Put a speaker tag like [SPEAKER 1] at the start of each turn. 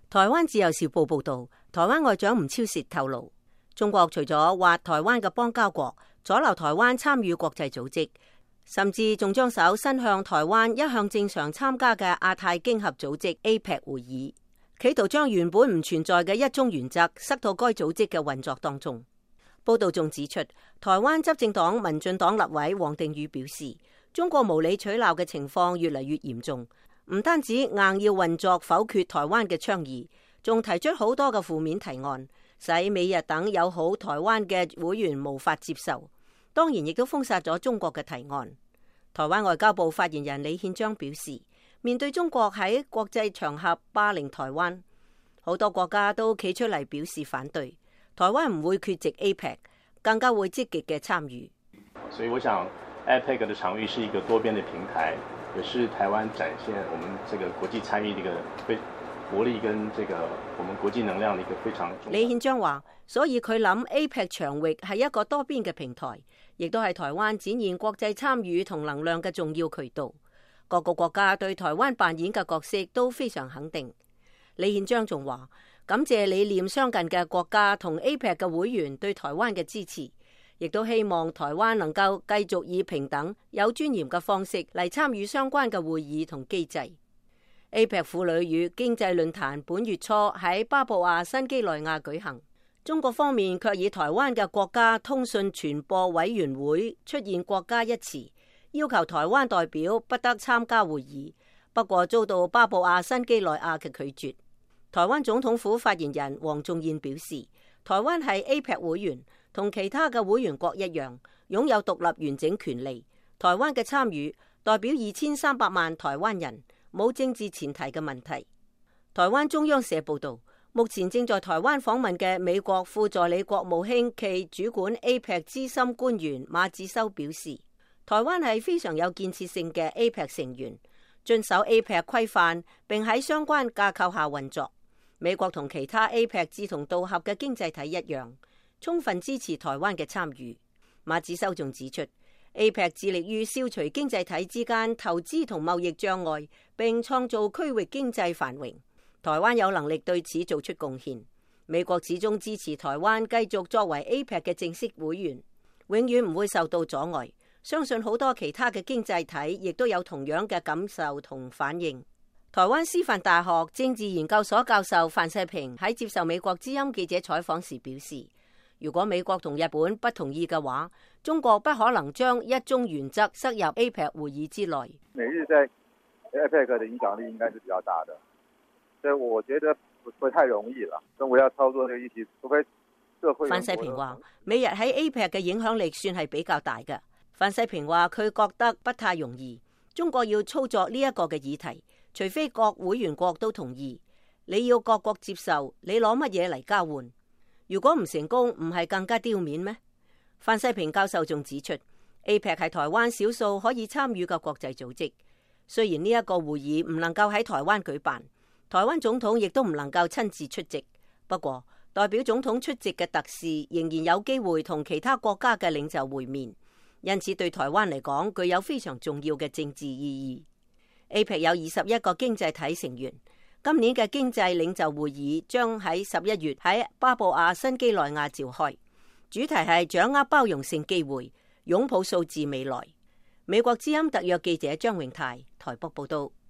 [SPEAKER 1] 台灣自由時報報道，台灣外長吳釗燮透露，中國除咗挖台灣嘅邦交國，阻撓台灣參與國際組織，甚至仲將手伸向台灣一向正常參加嘅亞太經合組織 APEC 會議，企圖將原本唔存在嘅一中原則塞到該組織嘅運作當中。報道仲指出，台灣執政黨民進黨立委王定宇表示，中國無理取鬧嘅情況越嚟越嚴重，唔單止硬要運作否決台灣嘅倡議，仲提出好多嘅負面提案，使美日等友好台灣嘅會員無法接受。當然亦都封殺咗中國嘅提案。台灣外交部發言人李憲章表示，面對中國喺國際場合霸凌台灣，好多國家都企出嚟表示反對。台灣唔會缺席 APEC， 更加會積極嘅參與。
[SPEAKER 2] 所以我想 APEC 的場域是一個多邊的平台，也是台灣展現我們這個國際參與的一個活力跟這個我們國際能量的一個非常重要。李
[SPEAKER 1] 憲章話，所以佢諗 APEC 場域係一個多邊嘅平台，亦都係台灣展現國際參與同能量嘅重要渠道。各個國家對台灣扮演嘅角色都非常肯定。李憲章仲話，感謝理念相近嘅國家同 APEC 嘅會員對台灣嘅支持，亦都希望台灣能夠繼續以平等、有尊嚴嘅方式嚟參與相關嘅會議同機制。APEC 婦女與經濟論壇本月初喺巴布亞新幾內亞舉行，中國方面卻以台灣嘅國家通訊傳播委員會出現國家一詞，要求台灣代表不得參加會議，不過遭到巴布亞新幾內亞嘅拒絕。台灣總統府發言人黃仲彥表示，台灣係 APEC 會員，同其他嘅會員國一樣，擁有獨立完整權利。台灣嘅參與代表2300萬台灣人，冇政治前提嘅問題。台灣中央社報道，目前正在台灣訪問嘅美國副助理國務卿暨主管 APEC 資深官員馬子修表示，台灣係非常有建設性嘅 APEC 成員，遵守 APEC 規範，並喺相關架構下運作。美國同其他 APEC 志同道合嘅經濟體一樣，充分支持台灣嘅參與。馬子修仲指出， APEC 致力於消除經濟體之間投資同貿易障礙，並創造區域經濟繁榮。台灣有能力對此做出貢獻。美國始終支持台灣繼續作為 APEC 嘅正式會員，永遠唔會受到阻礙。相信好多其他嘅經濟體亦都有同樣嘅感受同反應。台灣師範大學政治研究所教授范世平喺接受美國之音記者採訪時表示，如果美國同日本不同意嘅話，中國不可能將一中原則塞入 APEC 會議之內。
[SPEAKER 3] 美日在 APEC 的影響力應該是比較大的，所以我覺得不會太容易了。中國要操作呢個議題，除非社會。
[SPEAKER 1] 范世平話，美日喺 APEC 嘅影響力算係比較大嘅。范世平話，佢覺得不太容易，中國要操作呢一個嘅議題，除非各會員國都同意，你要各國接受，你攞乜嘢嚟交換？如果唔成功，唔係更加丟面咩？范世平教授仲指出， APEC 係台灣少數可以參與嘅國際組織。雖然呢一個會議唔能夠喺台灣舉辦，台灣總統亦都唔能夠親自出席，不過代表總統出席嘅特使仍然有機會同其他國家嘅領袖會面，因此對台灣嚟講具有非常重要嘅政治意義。APEC 有21個經濟體成員，今年嘅經濟領袖會議將喺11月喺巴布亞新幾內亞召開，主題係掌握包容性機會，擁抱數字未來。美國之音特約記者張榮泰台北報道。